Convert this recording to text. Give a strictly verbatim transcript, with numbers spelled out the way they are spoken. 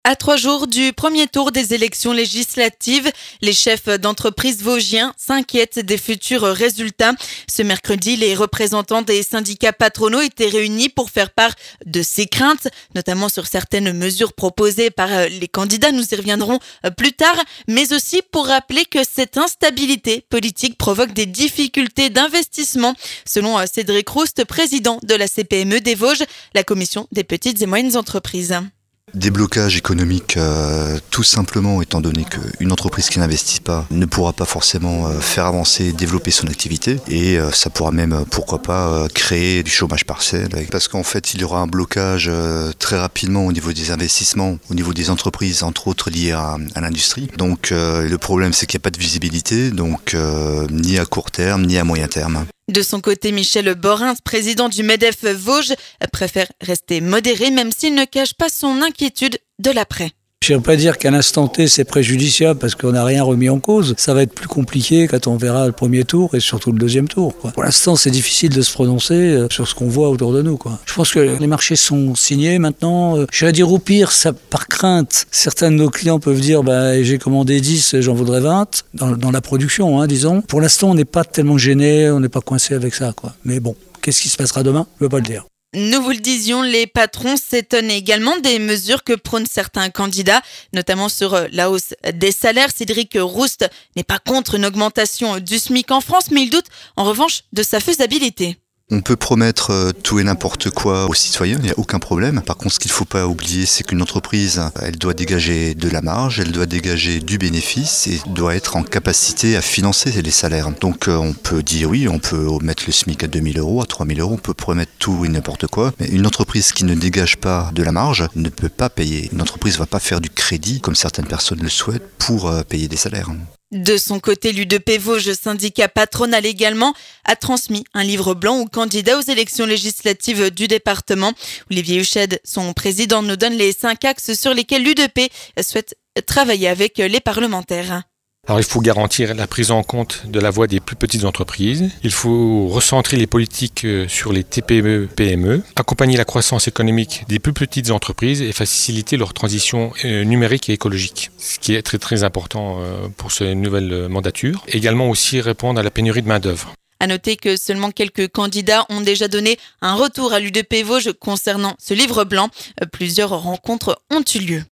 À trois jours du premier tour des élections législatives, les chefs d'entreprise vosgiens s'inquiètent des futurs résultats. Ce mercredi, les représentants des syndicats patronaux étaient réunis pour faire part de ces craintes, notamment sur certaines mesures proposées par les candidats. Nous y reviendrons plus tard, mais aussi pour rappeler que cette instabilité politique provoque des difficultés d'investissement. Selon Cédric Roust, président de la C P M E des Vosges, la commission des petites et moyennes entreprises. Des blocages économiques, euh, tout simplement étant donné qu'une entreprise qui n'investit pas ne pourra pas forcément euh, faire avancer, développer son activité et euh, ça pourra même, euh, pourquoi pas, euh, créer du chômage partiel. Parce qu'en fait, il y aura un blocage euh, très rapidement au niveau des investissements, au niveau des entreprises, entre autres liées à, à l'industrie. Donc euh, le problème, c'est qu'il n'y a pas de visibilité, donc euh, ni à court terme, ni à moyen terme. De son côté, Michel Borin, président du MEDEF Vosges, préfère rester modéré même s'il ne cache pas son inquiétude de l'après. Je ne veux pas dire qu'à l'instant T c'est préjudiciable parce qu'on n'a rien remis en cause. Ça va être plus compliqué quand on verra le premier tour et surtout le deuxième tour, quoi. Pour l'instant, c'est difficile de se prononcer sur ce qu'on voit autour de nous, quoi. Je pense que les marchés sont signés maintenant. Je vais dire au pire, ça, par crainte, certains de nos clients peuvent dire bah, j'ai commandé dix, j'en voudrais vingt dans, dans la production, hein, disons. Pour l'instant, on n'est pas tellement gêné, on n'est pas coincé avec ça, quoi. Mais bon, qu'est-ce qui se passera demain ? Je ne peux pas le dire. Nous vous le disions, les patrons s'étonnent également des mesures que prônent certains candidats, notamment sur la hausse des salaires. Cédric Roust n'est pas contre une augmentation du SMIC en France, mais il doute en revanche de sa faisabilité. On peut promettre tout et n'importe quoi aux citoyens, il n'y a aucun problème. Par contre, ce qu'il ne faut pas oublier, c'est qu'une entreprise, elle doit dégager de la marge, elle doit dégager du bénéfice et doit être en capacité à financer les salaires. Donc on peut dire oui, on peut mettre le SMIC à deux mille euros, à trois mille euros, on peut promettre tout et n'importe quoi. Mais une entreprise qui ne dégage pas de la marge ne peut pas payer. Une entreprise ne va pas faire du crédit, comme certaines personnes le souhaitent, pour payer des salaires. De son côté, l'U D P Vosges, syndicat patronal également, a transmis un livre blanc aux candidats aux élections législatives du département. Olivier Huched, son président, nous donne les cinq axes sur lesquels l'U D P souhaite travailler avec les parlementaires. Alors il faut garantir la prise en compte de la voix des plus petites entreprises. Il faut recentrer les politiques sur les T P E P M E, accompagner la croissance économique des plus petites entreprises et faciliter leur transition numérique et écologique, ce qui est très très important pour cette nouvelle mandature. Également aussi répondre à la pénurie de main-d'œuvre. À noter que seulement quelques candidats ont déjà donné un retour à l'U D P Vosges concernant ce livre blanc. Plusieurs rencontres ont eu lieu.